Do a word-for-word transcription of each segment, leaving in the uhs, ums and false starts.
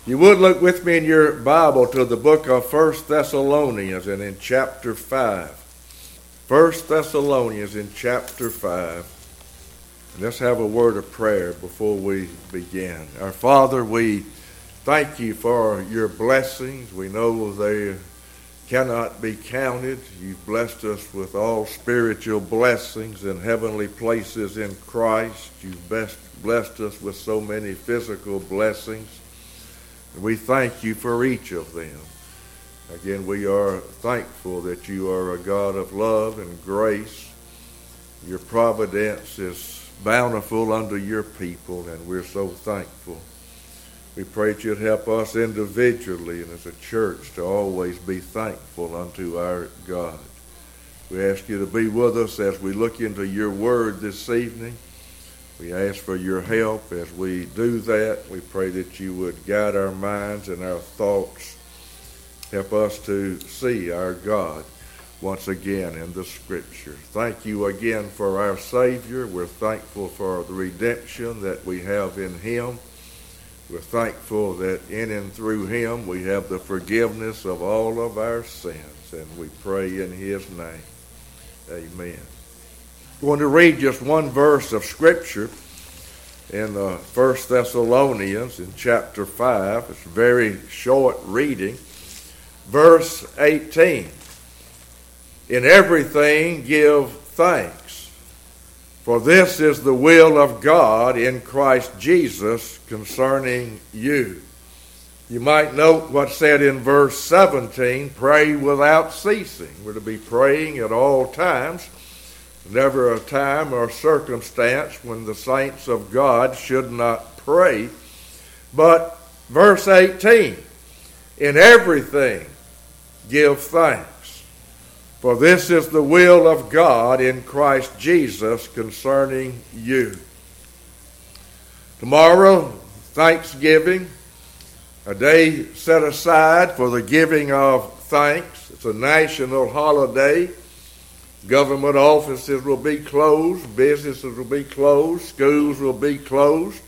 You would look with me in your Bible to the book of First Thessalonians and in chapter five. First Thessalonians in chapter five. And let's have a word of prayer before we begin. Our Father, we thank you for your blessings. We know they cannot be counted. You've blessed us with all spiritual blessings in heavenly places in Christ. You've best blessed us with so many physical blessings. We thank you for each of them. Again, we are thankful that you are a God of love and grace. Your providence is bountiful unto your people, and we're so thankful. We pray that you'd help us individually and as a church to always be thankful unto our God. We ask you to be with us as we look into your word this evening. We ask for your help as we do that. We pray that you would guide our minds and our thoughts. Help us to see our God once again in the Scriptures. Thank you again for our Savior. We're thankful for the redemption that we have in him. We're thankful that in and through him we have the forgiveness of all of our sins. And we pray in his name. Amen. I'm going to read just one verse of Scripture in uh, First Thessalonians in chapter five. It's a very short reading. Verse eighteen. In everything give thanks, for this is the will of God in Christ Jesus concerning you. You might note what's said in verse seventeen, pray without ceasing. We're to be praying at all times. Never a time or circumstance when the saints of God should not pray. But verse eighteen, in everything give thanks, for this is the will of God in Christ Jesus concerning you. Tomorrow, Thanksgiving, a day set aside for the giving of thanks. It's a national holiday. Government offices will be closed, businesses will be closed, schools will be closed.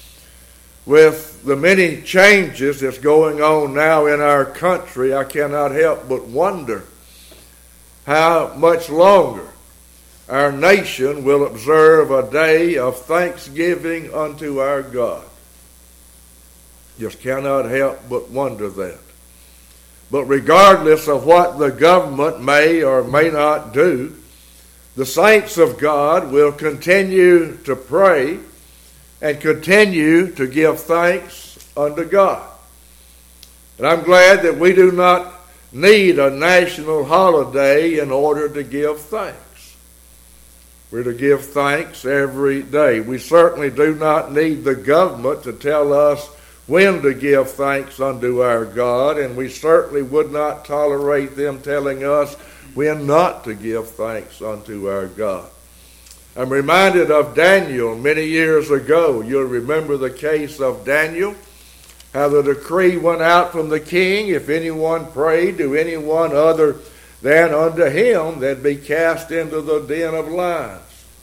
With the many changes that's going on now in our country, I cannot help but wonder how much longer our nation will observe a day of thanksgiving unto our God. Just cannot help but wonder that. But regardless of what the government may or may not do, the saints of God will continue to pray and continue to give thanks unto God. And I'm glad that we do not need a national holiday in order to give thanks. We're to give thanks every day. We certainly do not need the government to tell us when to give thanks unto our God, and we certainly would not tolerate them telling us when not to give thanks unto our God. I'm reminded of Daniel many years ago. You'll remember the case of Daniel, how the decree went out from the king, if anyone prayed to anyone other than unto him, they'd be cast into the den of lions.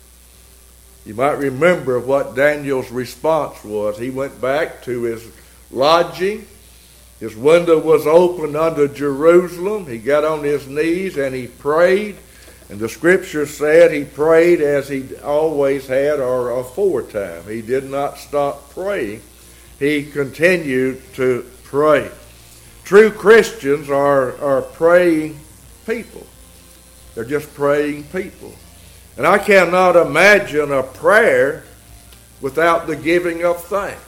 You might remember what Daniel's response was. He went back to his lodging. His window was open unto Jerusalem. He got on his knees and he prayed. And the Scripture said he prayed as he always had, or aforetime. He did not stop praying. He continued to pray. True Christians are, are praying people. They're just praying people. And I cannot imagine a prayer without the giving of thanks.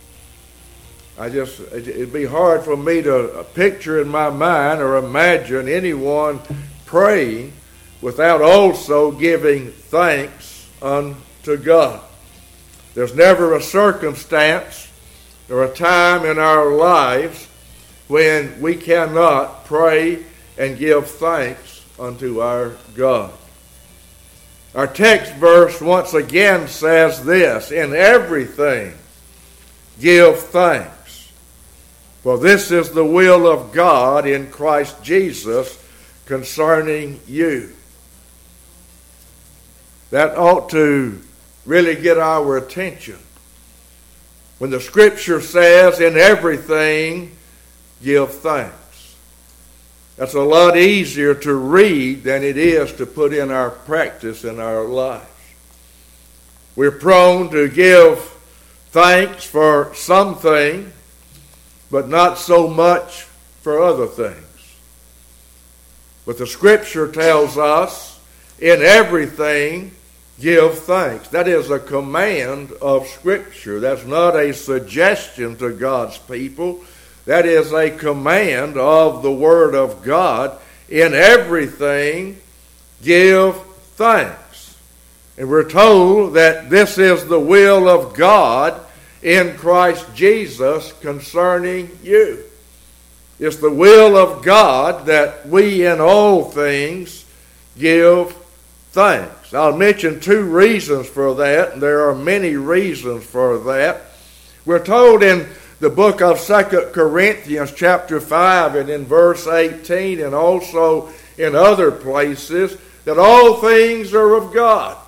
I just, it'd be hard for me to picture in my mind or imagine anyone praying without also giving thanks unto God. There's never a circumstance or a time in our lives when we cannot pray and give thanks unto our God. Our text verse once again says this, in everything give thanks, for this is the will of God in Christ Jesus concerning you. That ought to really get our attention. when the Scripture says, in everything give thanks. That's a lot easier to read than it is to put in our practice in our lives. We're prone to give thanks for something, but not so much for other things. But the Scripture tells us, in everything give thanks. That is a command of Scripture. That's not a suggestion to God's people. That is a command of the Word of God. In everything, give thanks. And we're told that this is the will of God in Christ Jesus concerning you. It's the will of God that we in all things give thanks. I'll mention two reasons for that, and there are many reasons for that. We're told in the book of Second Corinthians chapter five and in verse eighteen and also in other places that all things are of God.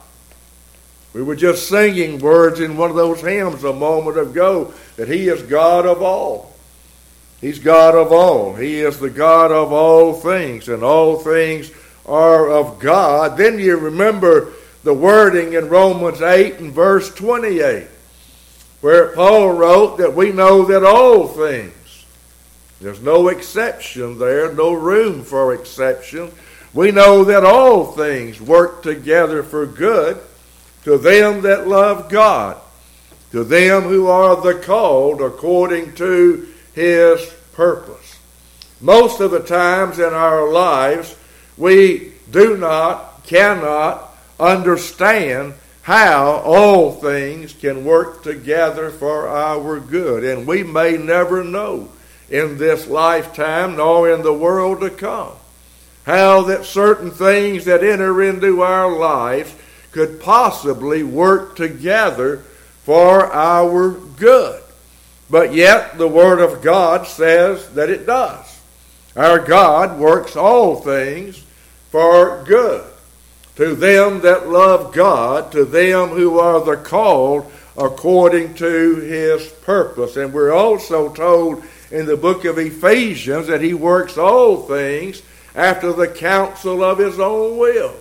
We were just singing words in one of those hymns a moment ago that He is God of all. He's God of all. He is the God of all things, and all things are of God. Then you remember the wording in Romans eight and verse twenty-eight. Where Paul wrote that we know that all things, there's no exception there, no room for exception. We know that all things work together for good to them that love God, to them who are the called according to His purpose. Most of the times in our lives, we do not, cannot understand how all things can work together for our good. And we may never know in this lifetime nor in the world to come how that certain things that enter into our lives could possibly work together for our good. But yet the Word of God says that it does. Our God works all things for good to them that love God, to them who are the called according to His purpose. And we're also told in the book of Ephesians that He works all things after the counsel of His own will.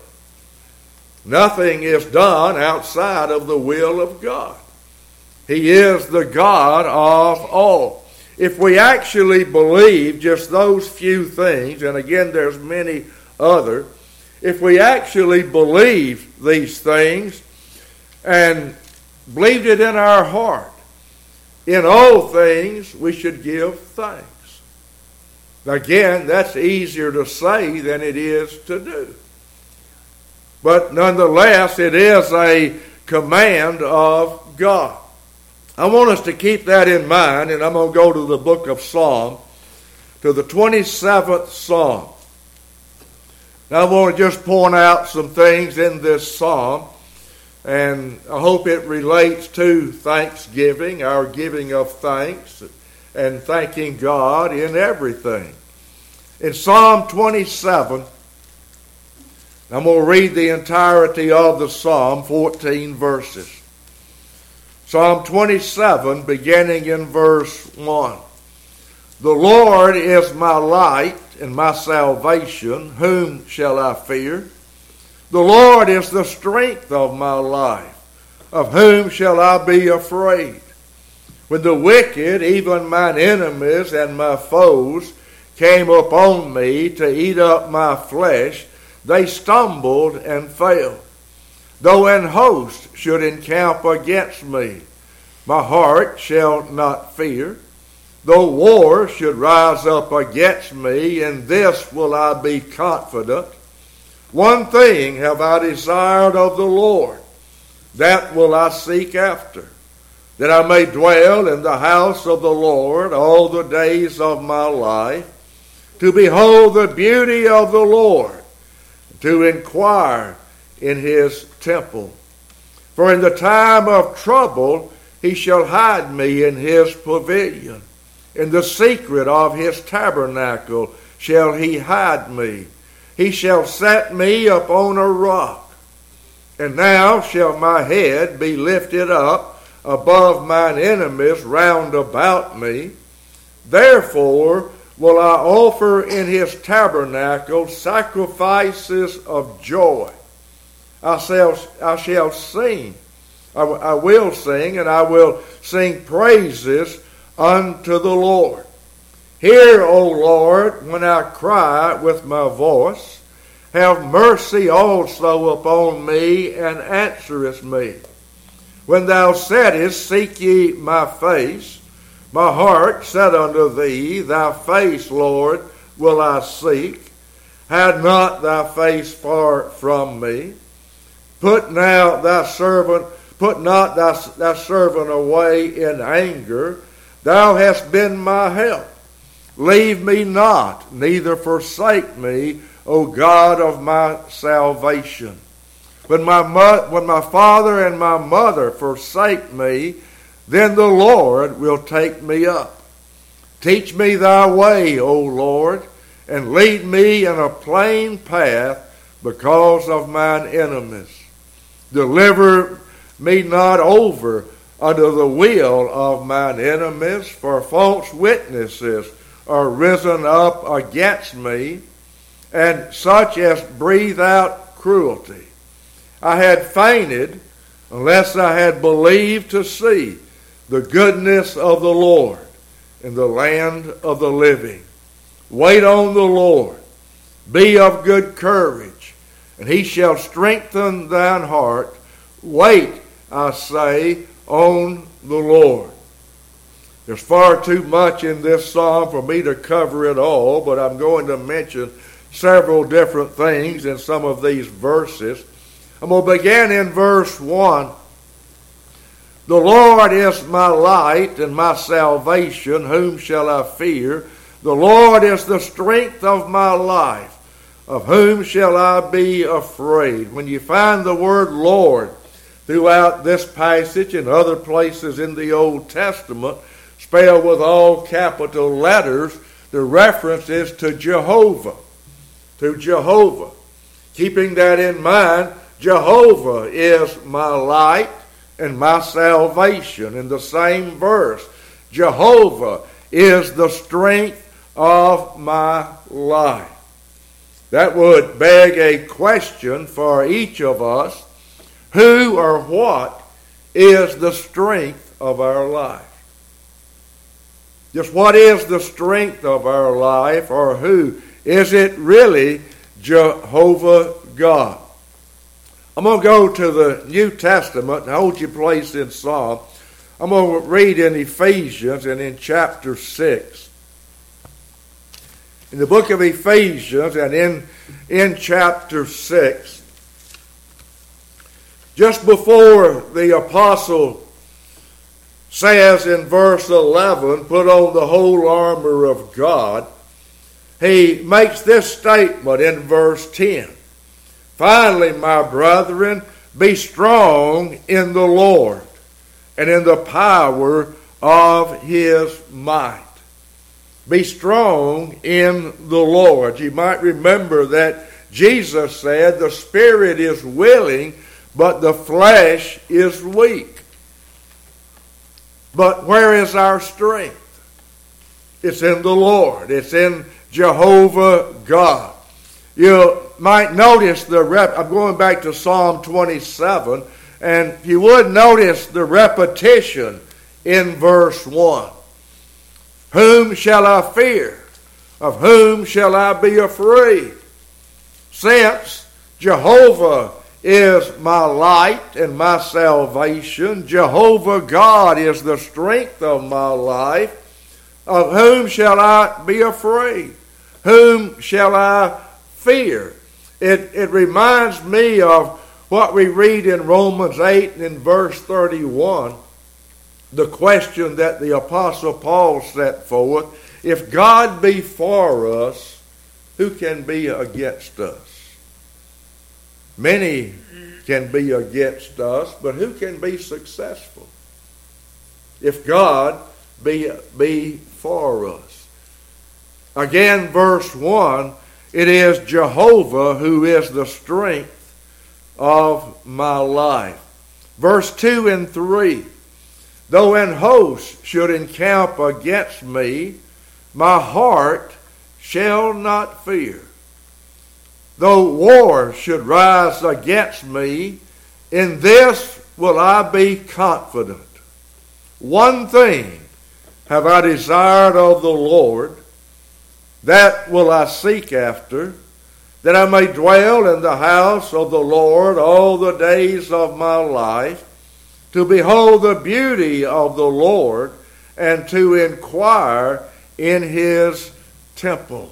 Nothing is done outside of the will of God. He is the God of all. If we actually believe just those few things, and again there's many other, if we actually believe these things and believed it in our heart, in all things we should give thanks. Again, that's easier to say than it is to do. But nonetheless, it is a command of God. I want us to keep that in mind, and I'm going to go to the book of Psalm, to the twenty-seventh Psalm. Now I want to just point out some things in this psalm, and I hope it relates to thanksgiving, our giving of thanks, and thanking God in everything. In Psalm twenty-seven, I'm going to read the entirety of the psalm, fourteen verses. Psalm twenty-seven, beginning in verse one. The Lord is my light and my salvation. Whom shall I fear? The Lord is the strength of my life. Of whom shall I be afraid? When the wicked, even mine enemies and my foes, came upon me to eat up my flesh, they stumbled and fell. Though an host should encamp against me, my heart shall not fear. Though war should rise up against me, in this will I be confident. One thing have I desired of the Lord, that will I seek after, that I may dwell in the house of the Lord all the days of my life, to behold the beauty of the Lord, to inquire in His temple. For in the time of trouble He shall hide me in His pavilion. In the secret of His tabernacle shall He hide me. He shall set me upon a rock. And now shall my head be lifted up above mine enemies round about me. Therefore will I offer in his tabernacle sacrifices of joy. I shall, I shall sing. I, I will sing, and I will sing praises unto the Lord. Hear, O Lord, when I cry with my voice. Have mercy also upon me, and answerest me. When thou saidest, Seek ye my face, my heart said unto thee, Thy face, Lord, will I seek. Hide not thy face far from me. Put now thy servant, put not thy, thy servant away in anger. Thou hast been my help. Leave me not, neither forsake me, O God of my salvation. When my, mo- when my father and my mother forsake me, then the Lord will take me up. Teach me thy way, O Lord, and lead me in a plain path because of mine enemies. Deliver me not over unto the will of mine enemies, for false witnesses are risen up against me, and such as breathe out cruelty. I had fainted unless I had believed to see the goodness of the Lord in the land of the living. Wait on the Lord. Be of good courage, and he shall strengthen thine heart. Wait, I say, on the Lord. There's far too much in this psalm for me to cover it all, but I'm going to mention several different things in some of these verses. I'm going to begin in verse one. The Lord is my light and my salvation. Whom shall I fear? The Lord is the strength of my life. Of whom shall I be afraid? When you find the word Lord throughout this passage and other places in the Old Testament, spelled with all capital letters, the reference is to Jehovah. To Jehovah. Keeping that in mind, Jehovah is my light and my salvation. In the same verse, Jehovah is the strength of my life. That would beg a question for each of us. Who or what is the strength of our life? Just what is the strength of our life, or who? Is it really Jehovah God? I'm going to go to the New Testament and hold your place in Psalm. I'm going to read in Ephesians and in chapter six. In the book of Ephesians and in, in chapter six, just before the apostle says in verse eleven, put on the whole armor of God, he makes this statement in verse ten. Finally, my brethren, be strong in the Lord and in the power of his might. Be strong in the Lord. You might remember that Jesus said, the spirit is willing, but the flesh is weak. But where is our strength? It's in the Lord. It's in Jehovah God. You might notice the rep. I'm going back to Psalm twenty-seven, and you would notice the repetition in verse one. Whom shall I fear? Of whom shall I be afraid? Since Jehovah is my light and my salvation, Jehovah God is the strength of my life, of whom shall I be afraid? Whom shall I fear? It, it reminds me of what we read in Romans eight and in verse thirty-one, the question that the Apostle Paul set forth. If God be for us, who can be against us? Many can be against us, but who can be successful? If God be, be for us. Again, verse one, it is Jehovah who is the strength of my life. Verse two and three, Though an host should encamp against me, my heart shall not fear. Though war should rise against me, in this will I be confident. One thing have I desired of the Lord, that will I seek after, that I may dwell in the house of the Lord all the days of my life, to behold the beauty of the Lord, and to inquire in his temple.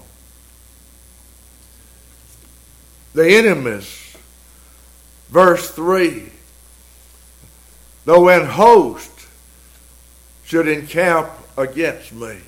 The enemies, verse three, though an host should encamp against me.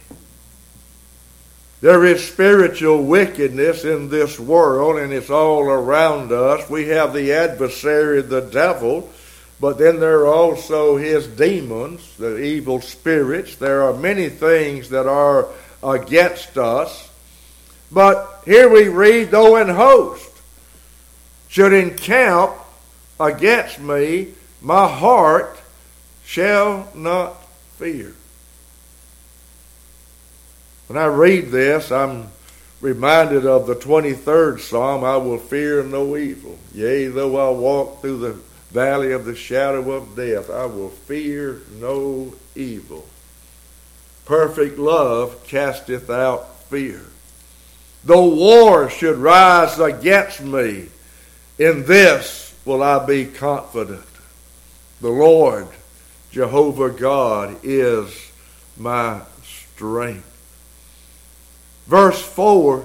There is spiritual wickedness in this world, and it's all around us. We have the adversary, the devil, but then there are also his demons, the evil spirits. There are many things that are against us. But here we read, though an host should encamp against me, my heart shall not fear. When I read this, I'm reminded of the twenty-third Psalm, I will fear no evil. Yea, though I walk through the valley of the shadow of death, I will fear no evil. Perfect love casteth out fear. Though war should rise against me, in this will I be confident. The Lord, Jehovah God, is my strength. Verse four,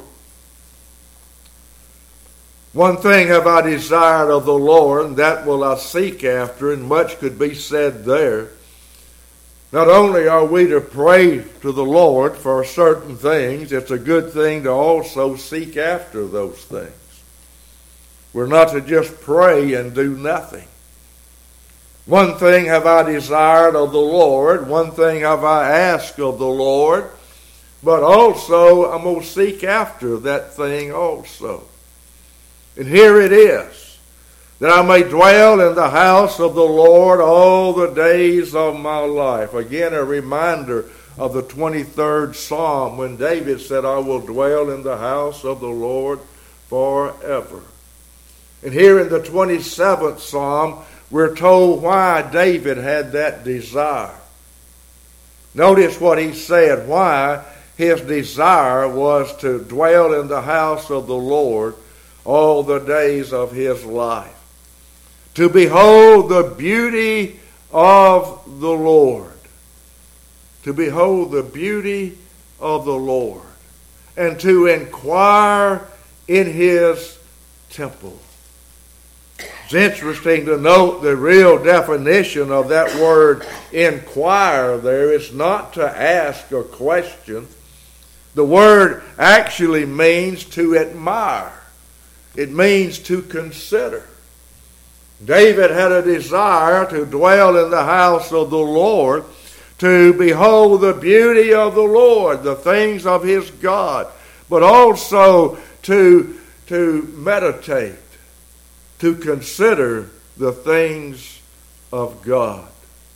one thing have I desired of the Lord, and that will I seek after, and much could be said there. Not only are we to pray to the Lord for certain things, it's a good thing to also seek after those things. We're not to just pray and do nothing. One thing have I desired of the Lord, one thing have I asked of the Lord, but also I'm going to seek after that thing also. And here it is, that I may dwell in the house of the Lord all the days of my life. Again, a reminder of the twenty-third Psalm when David said, I will dwell in the house of the Lord forever. And here in the twenty-seventh Psalm, we're told why David had that desire. Notice what he said, why his desire was to dwell in the house of the Lord all the days of his life. To behold the beauty of the Lord. To behold the beauty of the Lord. And to inquire in his temple. It's interesting to note the real definition of that word inquire there. It's not to ask a question. The word actually means to admire. It means to consider. David had a desire to dwell in the house of the Lord, to behold the beauty of the Lord, the things of his God, but also to, to meditate, to consider the things of God.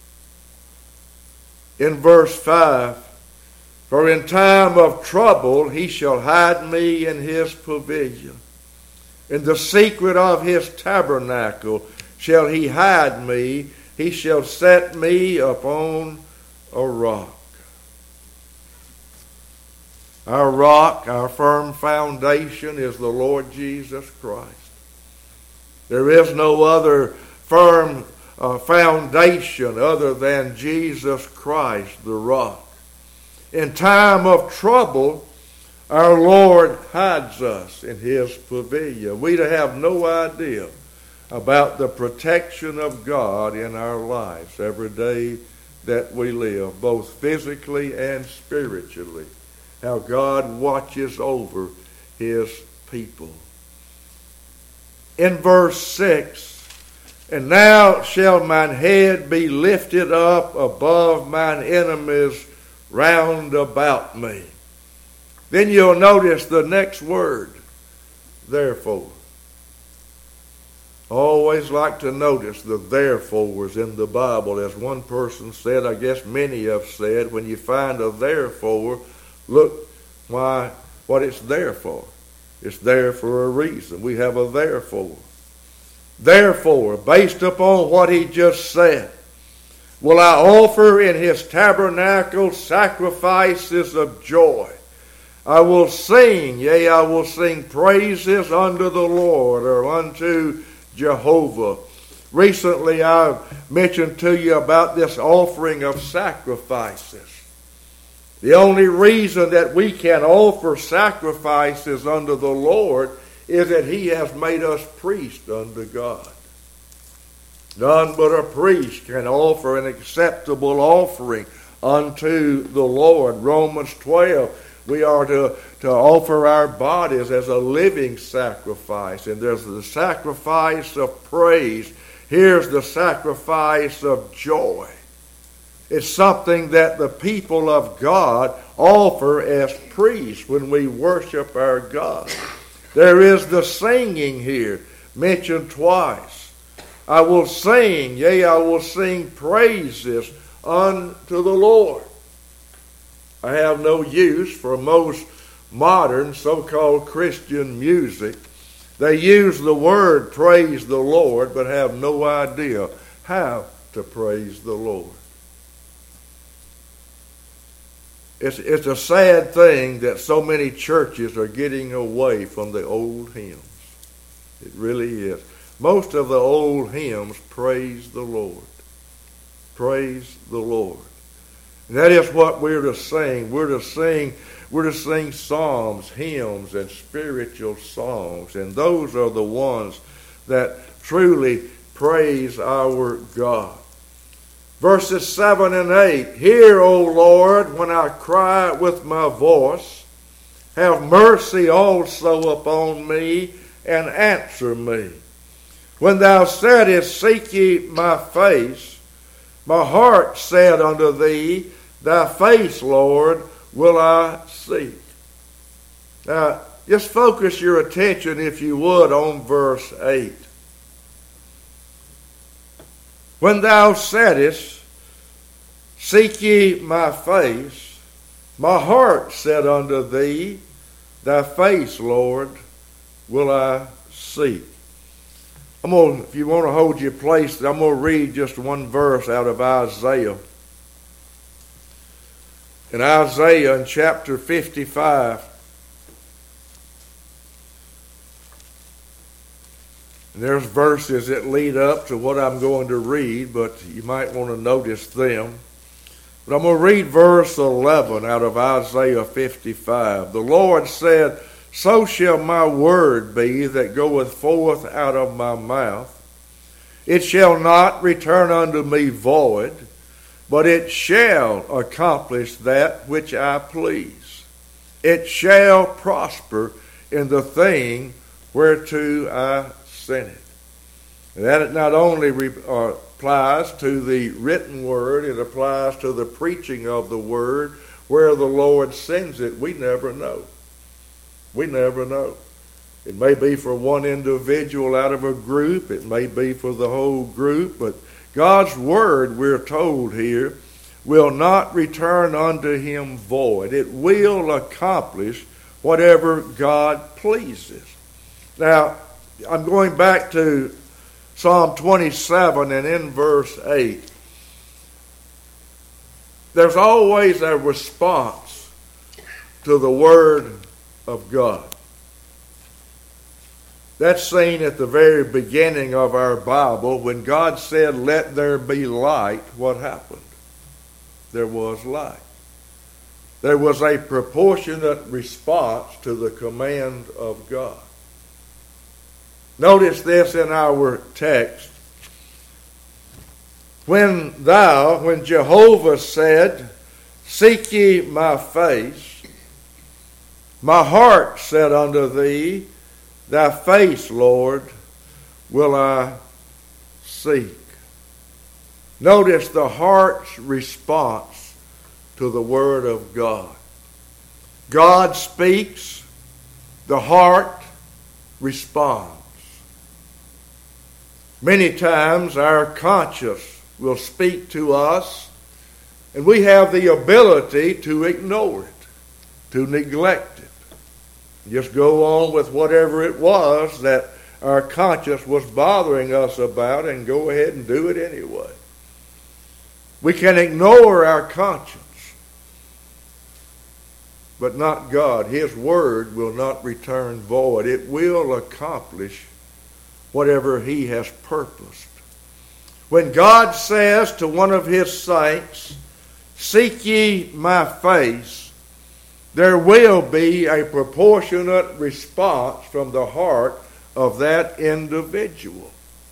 In verse five, for in time of trouble he shall hide me in his pavilion. In the secret of his tabernacle shall he hide me. He shall set me upon a rock. Our rock, our firm foundation is the Lord Jesus Christ. There is no other firm uh, foundation other than Jesus Christ, the rock. In time of trouble, our Lord hides us in his pavilion. We have no idea about the protection of God in our lives every day that we live, both physically and spiritually. How God watches over his people. In verse six, and now shall mine head be lifted up above mine enemies round about me. Then you'll notice the next word, therefore. I always like to notice the therefores in the Bible. As one person said, I guess many have said, when you find a therefore, look why what it's there for. It's there for a reason. We have a therefore. Therefore, based upon what he just said, will I offer in his tabernacle sacrifices of joy. I will sing, yea, I will sing praises unto the Lord, or unto Jehovah. Recently I mentioned to you about this offering of sacrifices. The only reason that we can offer sacrifices unto the Lord is that he has made us priests unto God. None but a priest can offer an acceptable offering unto the Lord. Romans twelve, we are to, to offer our bodies as a living sacrifice. And there's the sacrifice of praise. Here's the sacrifice of joy. It's something that the people of God offer as priests when we worship our God. There is the singing here, mentioned twice. I will sing, yea, I will sing praises unto the Lord. I have no use for most modern so-called Christian music. They use the word praise the Lord, but have no idea how to praise the Lord. It's, it's a sad thing that so many churches are getting away from the old hymns. It really is. Most of the old hymns praise the Lord. Praise the Lord. And that is what we're to sing. We're to sing, we're to sing psalms, hymns, and spiritual songs. And those are the ones that truly praise our God. Verses seven and eight. Hear, O Lord, when I cry with my voice. Have mercy also upon me, and answer me. When thou saidest, seek ye my face, my heart said unto thee, thy face, Lord, will I seek. Now, just focus your attention, if you would, on verse eight. When thou saidest, seek ye my face, my heart said unto thee, thy face, Lord, will I seek. I'm going to, if you want to hold your place, I'm going to read just one verse out of Isaiah. In Isaiah in chapter fifty-five, and there's verses that lead up to what I'm going to read, but you might want to notice them. But I'm going to read verse eleven out of Isaiah fifty-five. The Lord said, so shall my word be that goeth forth out of my mouth. It shall not return unto me void, but it shall accomplish that which I please. It shall prosper in the thing whereto I sent it. And that not only re- uh, applies to the written word, it applies to the preaching of the word. Where the Lord sends it, we never know. We never know. It may be for one individual out of a group. It may be for the whole group. But God's word, we're told here, will not return unto him void. It will accomplish whatever God pleases. Now, I'm going back to Psalm twenty-seven and in verse eight. There's always a response to the word of God. That's seen at the very beginning of our Bible. When God said, let there be light, what happened? There was light. There was a proportionate response to the command of God. Notice this in our text. When thou, when Jehovah said, seek ye my face, my heart said unto thee, thy face, Lord, will I seek. Notice the heart's response to the word of God. God speaks, the heart responds. Many times our conscience will speak to us, and we have the ability to ignore it, to neglect it. Just go on with whatever it was that our conscience was bothering us about and go ahead and do it anyway. We can ignore our conscience, but not God. His word will not return void. It will accomplish whatever he has purposed. When God says to one of his saints, "Seek ye my face," there will be a proportionate response from the heart of that individual.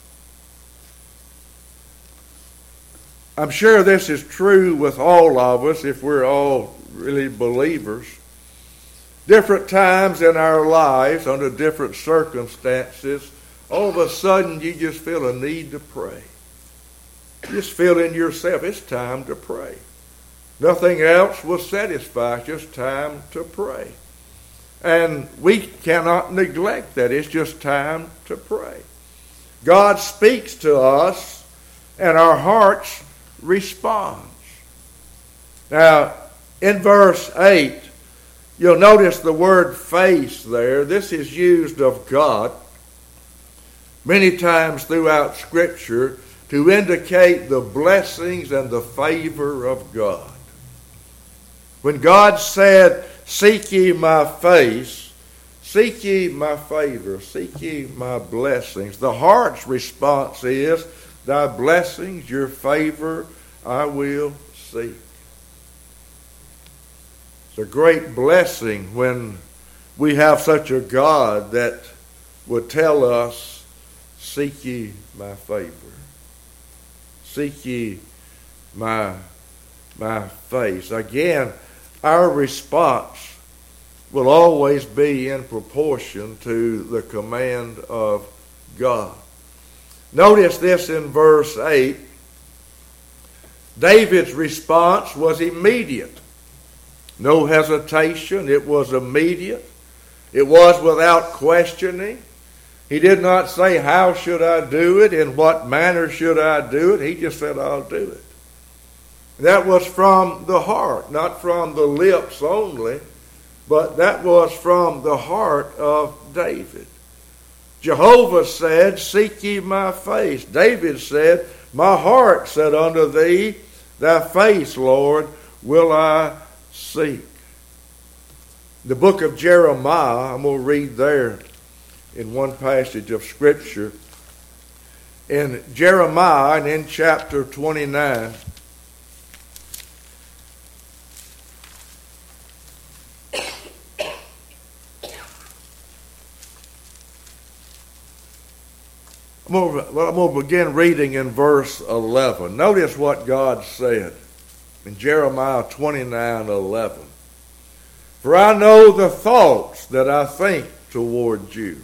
I'm sure this is true with all of us if we're all really believers. Different times in our lives, under different circumstances, all of a sudden you just feel a need to pray. You just feel in yourself, it's time to pray. Nothing else will satisfy, it's just time to pray. And we cannot neglect that. It's just time to pray. God speaks to us, and our hearts responds. Now, in verse eight, you'll notice the word face there. This is used of God many times throughout Scripture to indicate the blessings and the favor of God. When God said, "Seek ye my face," seek ye my favor, seek ye my blessings, the heart's response is, "Thy blessings, your favor, I will seek." It's a great blessing when we have such a God that would tell us, "Seek ye my favor. Seek ye my, my face." Again, our response will always be in proportion to the command of God. Notice this in verse eight. David's response was immediate. No hesitation. It was immediate. It was without questioning. He did not say, "How should I do it? In what manner should I do it?" He just said, "I'll do it." That was from the heart, not from the lips only, but that was from the heart of David. Jehovah said, "Seek ye my face." David said, "My heart said unto thee, thy face, Lord, will I seek." The book of Jeremiah, I'm going to read there in one passage of Scripture. In Jeremiah and in chapter twenty-nine, I'm going, to, well, I'm going to begin reading in verse eleven. Notice what God said in Jeremiah twenty-nine eleven. "For I know the thoughts that I think toward you."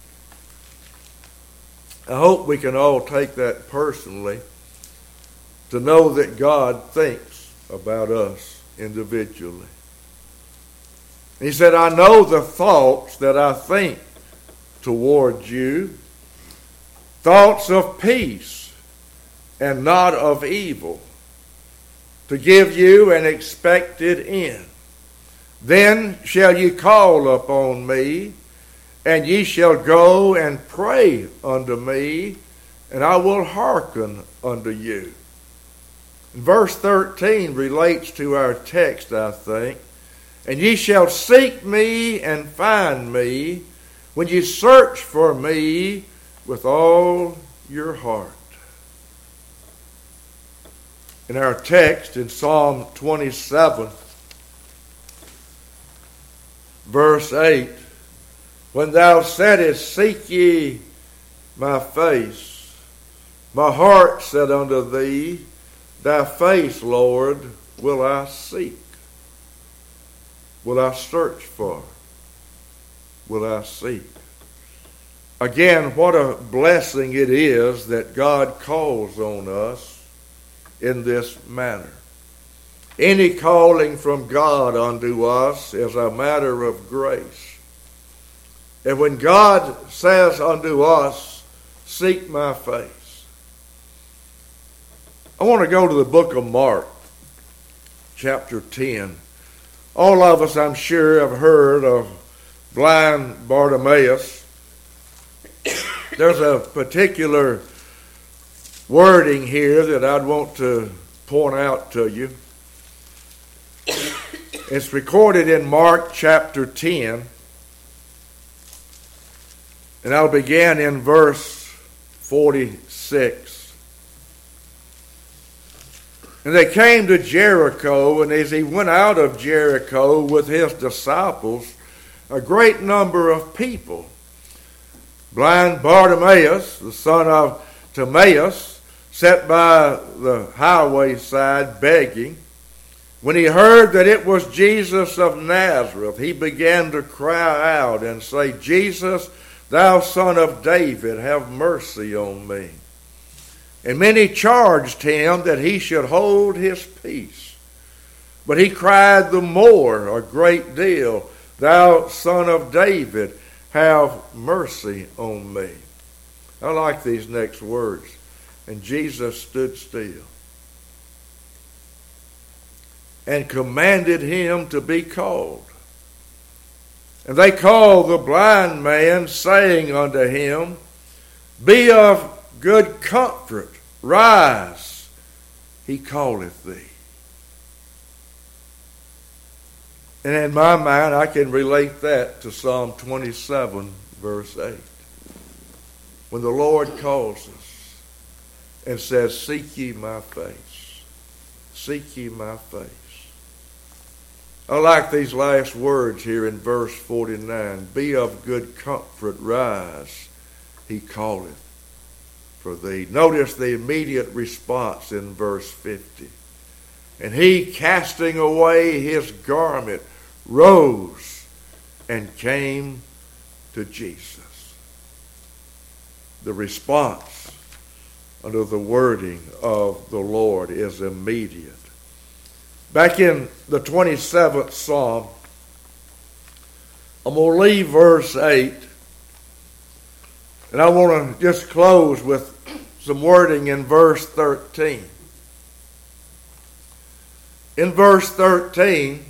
I hope we can all take that personally, to know that God thinks about us individually. He said, "I know the thoughts that I think toward you, thoughts of peace and not of evil, to give you an expected end. Then shall ye call upon me, and ye shall go and pray unto me, and I will hearken unto you." Verse thirteen relates to our text, I think. "And ye shall seek me and find me, when ye search for me with all your heart." In our text in Psalm twenty-seven, verse eight, "When thou saidst, Seek ye my face, my heart said unto thee, Thy face, Lord, will I seek." Will I search for? Will I seek? Again, what a blessing it is that God calls on us in this manner. Any calling from God unto us is a matter of grace. And when God says unto us, seek my face. I want to go to the book of Mark, chapter ten. All of us, I'm sure, have heard of blind Bartimaeus. There's a particular wording here that I'd want to point out to you. It's recorded in Mark chapter ten, and I'll begin in verse forty-six. And they came to Jericho, and as he went out of Jericho with his disciples, a great number of people. Blind Bartimaeus, the son of Timaeus, sat by the highway side begging. When he heard that it was Jesus of Nazareth, he began to cry out and say, Jesus, thou son of David, have mercy on me. And many charged him that he should hold his peace. But he cried the more a great deal, Thou son of David, have mercy on me. I like these next words. And Jesus stood still and commanded him to be called. And they called the blind man, saying unto him, Be of good comfort, rise, he calleth thee. And in my mind, I can relate that to Psalm twenty-seven, verse eight. When the Lord calls us and says, Seek ye my face. Seek ye my face. I like these last words here in verse forty-nine. Be of good comfort, rise, he calleth for thee. Notice the immediate response in verse fifty. And he, casting away his garment, rose and came to Jesus. The response under the wording of the Lord is immediate. Back in the twenty-seventh Psalm, I'm going to leave verse eight, and I want to just close with some wording in verse thirteen. In verse thirteen,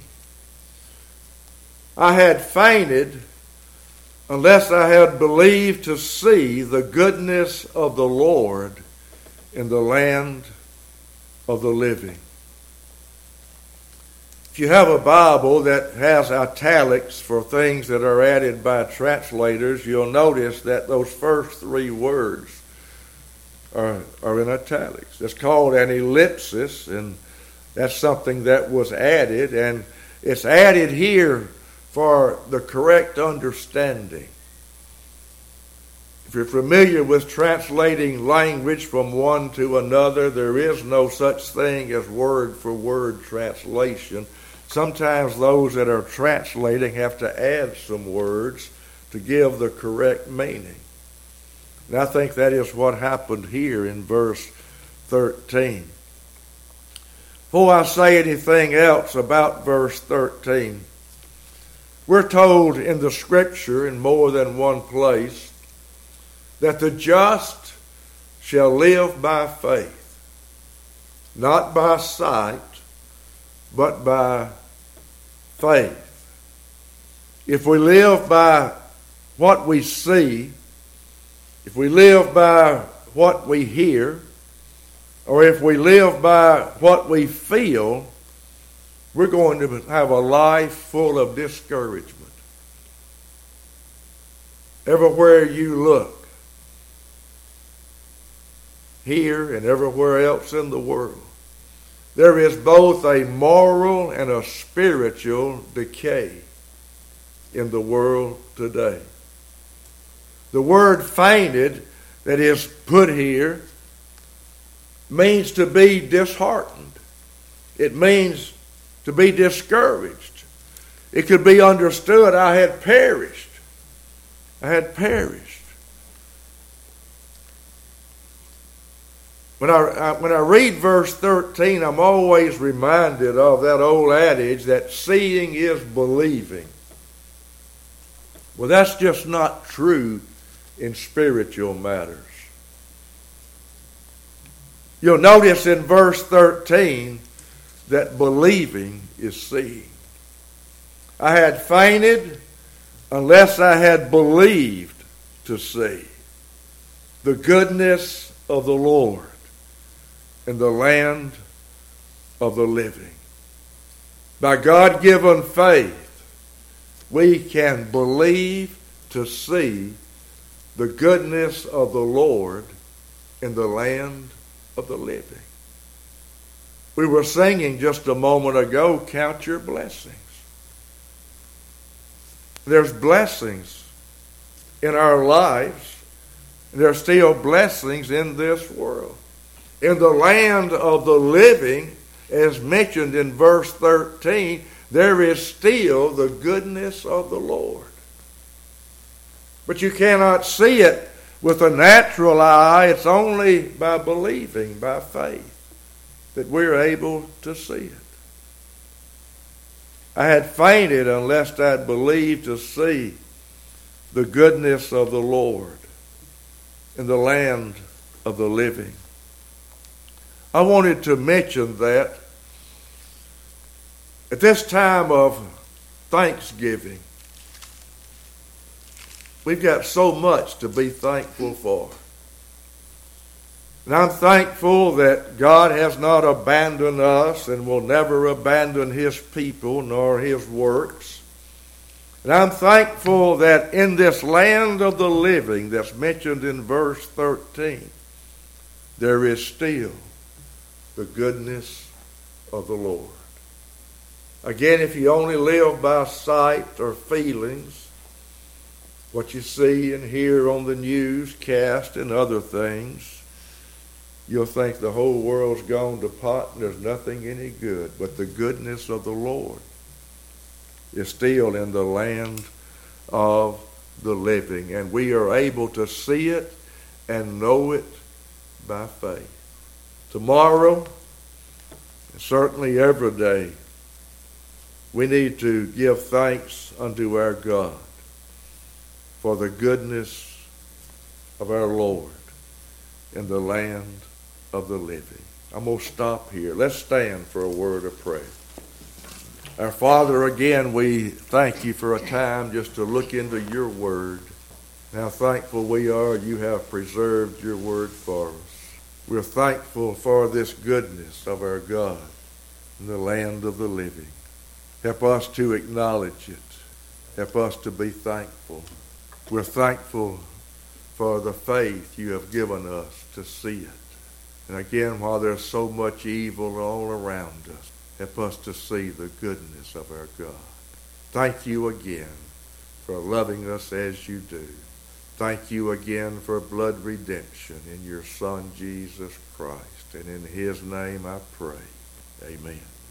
I had fainted unless I had believed to see the goodness of the Lord in the land of the living. If you have a Bible that has italics for things that are added by translators, you'll notice that those first three words are, are in italics. It's called an ellipsis, and that's something that was added, and it's added here for the correct understanding. If you're familiar with translating language from one to another, there is no such thing as word-for-word translation. Sometimes those that are translating have to add some words to give the correct meaning. And I think that is what happened here in verse thirteen. Before I say anything else about verse thirteen, we're told in the Scripture in more than one place that the just shall live by faith, not by sight, but by faith. If we live by what we see, if we live by what we hear, or if we live by what we feel, we're going to have a life full of discouragement. Everywhere you look, here and everywhere else in the world, there is both a moral and a spiritual decay in the world today. The word fainted that is put here means to be disheartened. It means to be discouraged. It could be understood, I had perished. I had perished. When I, I, when I read verse thirteen, I'm always reminded of that old adage that seeing is believing. Well, that's just not true in spiritual matters. You'll notice in verse thirteen that believing is seeing. I had fainted unless I had believed to see the goodness of the Lord in the land of the living. By God-given faith, we can believe to see the goodness of the Lord in the land of the living. We were singing just a moment ago, count your blessings. There's blessings in our lives. There's still blessings in this world. In the land of the living, as mentioned in verse thirteen, there is still the goodness of the Lord. But you cannot see it with a natural eye. It's only by believing, by faith, that we're able to see it. I had fainted unless I'd believed to see the goodness of the Lord in the land of the living. I wanted to mention that at this time of Thanksgiving, we've got so much to be thankful for. And I'm thankful that God has not abandoned us and will never abandon his people nor his works. And I'm thankful that in this land of the living that's mentioned in verse thirteen, there is still the goodness of the Lord. Again, if you only live by sight or feelings, what you see and hear on the newscast and other things, you'll think the whole world's gone to pot and there's nothing any good. But the goodness of the Lord is still in the land of the living. And we are able to see it and know it by faith. Tomorrow, and certainly every day, we need to give thanks unto our God for the goodness of our Lord in the land of the living. I'm going to stop here. Let's stand for a word of prayer. Our Father, again, we thank you for a time just to look into your word. How thankful we are you have preserved your word for us. We're thankful for this goodness of our God in the land of the living. Help us to acknowledge it. Help us to be thankful. We're thankful for the faith you have given us to see it. And again, while there's so much evil all around us, help us to see the goodness of our God. Thank you again for loving us as you do. Thank you again for blood redemption in your Son, Jesus Christ. And in his name I pray. Amen.